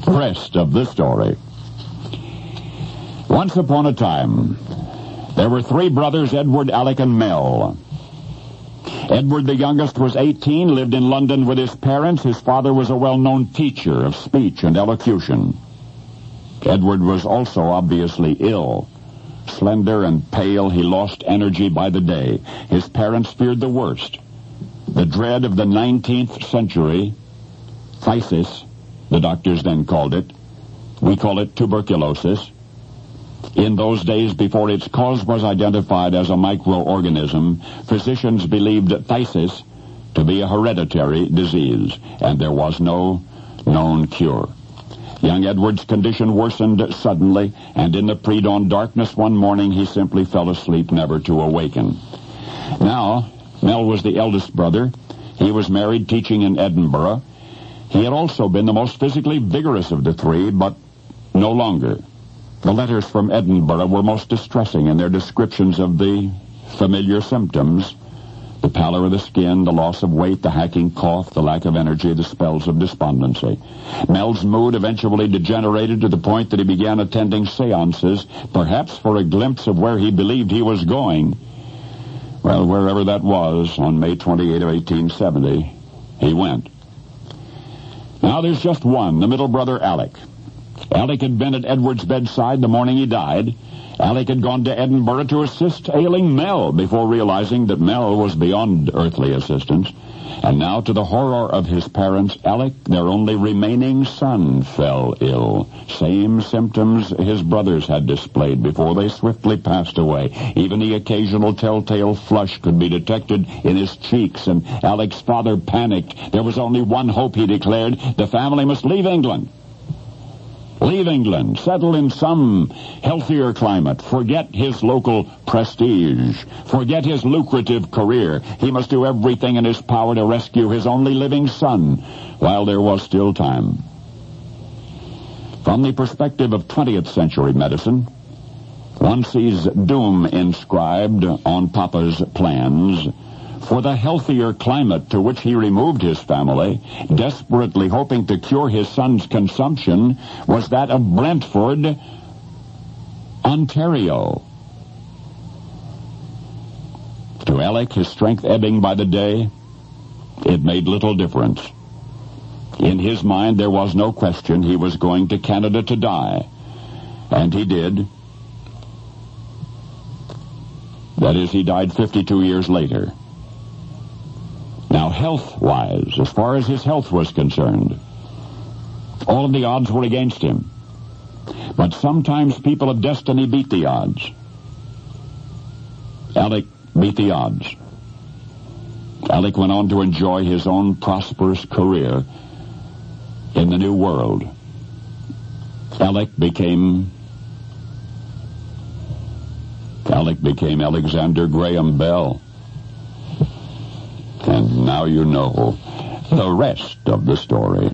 rest of the story. Once upon a time, there were three brothers, Edward, Alec, and Mel. Edward, the youngest, was 18, lived in London with his parents. His father was a well-known teacher of speech and elocution. Edward was also obviously ill. Slender and pale, he lost energy by the day. His parents feared the worst. The dread of the 19th century, phthisis, the doctors then called it. We call it tuberculosis. In those days, before its cause was identified as a microorganism, physicians believed phthisis to be a hereditary disease, and there was no known cure. Young Edward's condition worsened suddenly, and in the pre-dawn darkness one morning he simply fell asleep, never to awaken. Now, Mel was the eldest brother. He was married, teaching in Edinburgh. He had also been the most physically vigorous of the three, but no longer. The letters from Edinburgh were most distressing in their descriptions of the familiar symptoms: the pallor of the skin, the loss of weight, the hacking cough, the lack of energy, the spells of despondency. Mel's mood eventually degenerated to the point that he began attending seances, perhaps for a glimpse of where he believed he was going. Well, wherever that was, on May 28 of 1870, he went. Now there's just one, the middle brother, Alec. Alec had been at Edward's bedside the morning he died. Alec had gone to Edinburgh to assist ailing Mel before realizing that Mel was beyond earthly assistance. And now, to the horror of his parents, Alec, their only remaining son, fell ill. Same symptoms his brothers had displayed before they swiftly passed away. Even the occasional telltale flush could be detected in his cheeks, and Alec's father panicked. There was only one hope, he declared. The family must leave England. Leave England, settle in some healthier climate, forget his local prestige, forget his lucrative career. He must do everything in his power to rescue his only living son while there was still time. From the perspective of 20th century medicine, one sees doom inscribed on Papa's plans. For the healthier climate to which he removed his family, desperately hoping to cure his son's consumption, was that of Brentford, Ontario. To Alec, his strength ebbing by the day, it made little difference. In his mind, there was no question he was going to Canada to die. And he did. That is, he died 52 years later. Now, health-wise, as far as his health was concerned, all of the odds were against him. But sometimes people of destiny beat the odds. Alec beat the odds. Alec went on to enjoy his own prosperous career in the New World. Alec became Alexander Graham Bell. And now you know the rest of the story.